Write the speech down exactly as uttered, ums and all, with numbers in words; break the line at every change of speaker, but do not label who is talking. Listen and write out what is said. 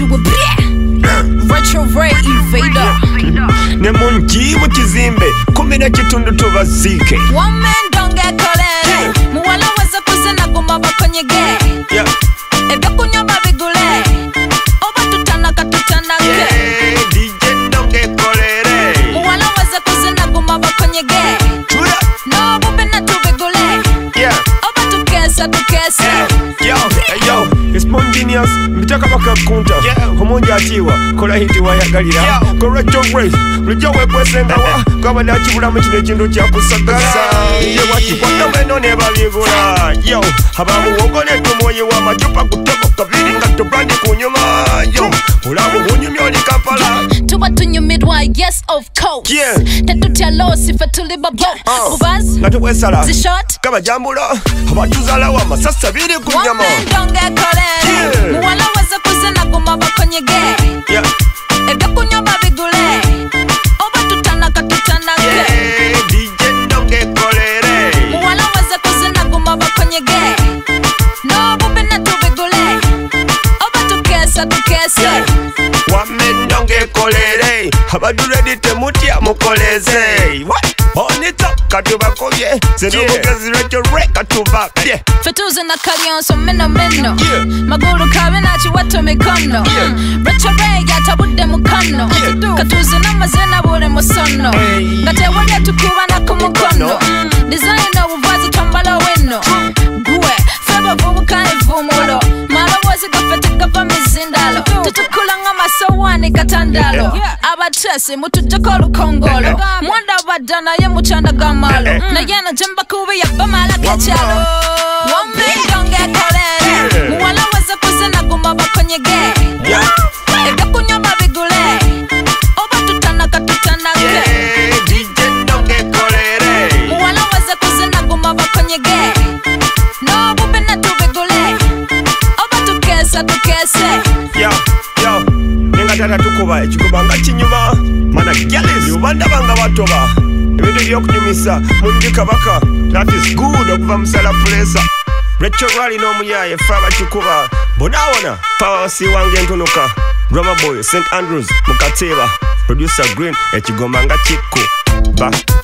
were bleh. Retro Ray Invader.
Ne munji mu kizimbe kumi na kitundu tubazike.
One man don't get kolere. Muwala weza kuzina guma bakonyege.
Yeah.
Ebya kunyoba bigule. Oba tutana katutana ke.
Yeah. D J don't get kolere.
Muwala weza kuzina guma bakonyege.
Chura.
No bube na tubigule.
Yeah.
Oba tukesa tukesa.
Yo, hey yo, it's spontaneous. Mitaka baka kunta. Yeah. Homonja atiwa. Kola hiti wayagalira. Yeah. Go Retro Ray. Lujo wekwesenga wa. Kaba na chibula mchine chindu cha kusagaza. Ye waki wanda weno neba vigula. Yo, habamu wogone tumoye wa machupa kuteko kabiri ngato brandi kunyuma. Yo, ulamu hunyumi oli Kampala.
Tuba tunyumirwa, yes of course.
Yeah.
Tetutia losi fetuliba bo. Bubaz.
Ngatu wesala.
Zishot.
Kaba jambulo. Habatuzala wa masasa biri kunyama.
One man don't get kolere.
Yeah.
Muwala weza kuzina guma bakonyege.
Yeah.
Ebya kunyoba bigule. Oba tutana katutana ke.
Yeah. D J don't get kolere.
Muwala weza kuzina guma bakonyege. No bube na tubigule. Oba tukesa tukesa.
One man don't get kolere. Habadu ready temutia mukoleze. What? On it up, katuba kovye. Zeno bukezi Retro Ray katuba. Yeah.
Fetuze na kalionso meno meno.
Yeah.
Maguru kabe na chiwato mikono.
Yeah.
Retro Ray yatabude mukono.
Yeah.
Katuze na mazena bure musono.
Hey.
Gate wale tukiwa na kumukono. Design na uvazi tombala weno. Gwe, feba vubu kane vumulo. Mala wazi gafete gava mizindalo. Tutukula ngama sowani katandalo. Abatresi mutujako lukongolo. Mwanda badana ye muchanda gamalo. Na yena jemba kubi ya bamala kachalo. One man don't get kolere. Muwala weza kuzina guma bakonyege. Ebya kunyoba bigule. Oba tutana katutana ke.
Yeah. D J don't get kolere.
Muwala weza kuzina guma bakonyege. No bube na tubigule. Oba tukesa tukese.
Yo, yo. Nenga tata tukuba ekikuba nga kinyuma. Mana gyalezi ubanda banga batoba. Ebintu byokunyumisa mundi kabaka. That is good okuva musala pulesa. Retro Ray n'omuyaye faba kikuba. Bonawona power si wange ntunuka. Drama boy Saint Andrews Mukateba. Producer Green ekigoma nga kikku. Ba